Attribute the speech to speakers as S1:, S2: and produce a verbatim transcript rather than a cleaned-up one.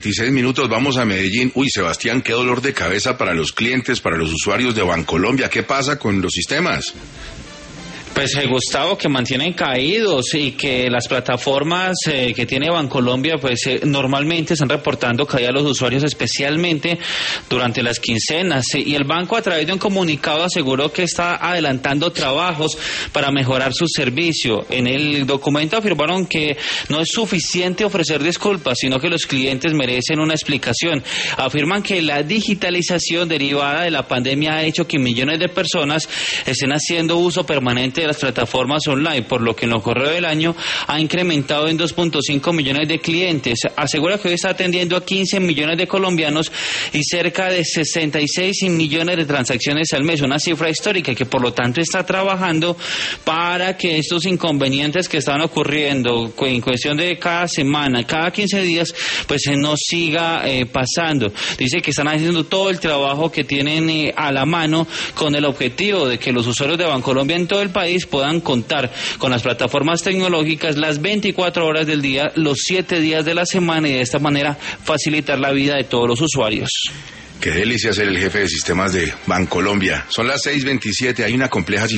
S1: veintiséis minutos, vamos a Medellín. Uy, Sebastián, qué dolor de cabeza para los clientes, para los usuarios de Bancolombia. ¿Qué pasa con los sistemas?
S2: Pues eh, Gustavo, que mantienen caídos y que las plataformas eh, que tiene Bancolombia pues eh, normalmente están reportando caída a los usuarios, especialmente durante las quincenas, y el banco a través de un comunicado aseguró que está adelantando trabajos para mejorar su servicio. En el documento afirmaron que no es suficiente ofrecer disculpas, sino que los clientes merecen una explicación. Afirman que la digitalización derivada de la pandemia ha hecho que millones de personas estén haciendo uso permanente de las plataformas online, por lo que en lo corrido del año ha incrementado en dos punto cinco millones de clientes. Asegura que hoy está atendiendo a quince millones de colombianos y cerca de sesenta y seis millones de transacciones al mes, una cifra histórica, y que por lo tanto está trabajando para que estos inconvenientes que están ocurriendo en cuestión de cada semana, cada quince días, pues no siga eh, pasando. Dice que están haciendo todo el trabajo que tienen eh, a la mano, con el objetivo de que los usuarios de Bancolombia en todo el país puedan contar con las plataformas tecnológicas las veinticuatro horas del día, los siete días de la semana, y de esta manera facilitar la vida de todos los usuarios.
S1: Qué delicia ser el jefe de sistemas de Bancolombia. Son las seis veintisiete, hay una compleja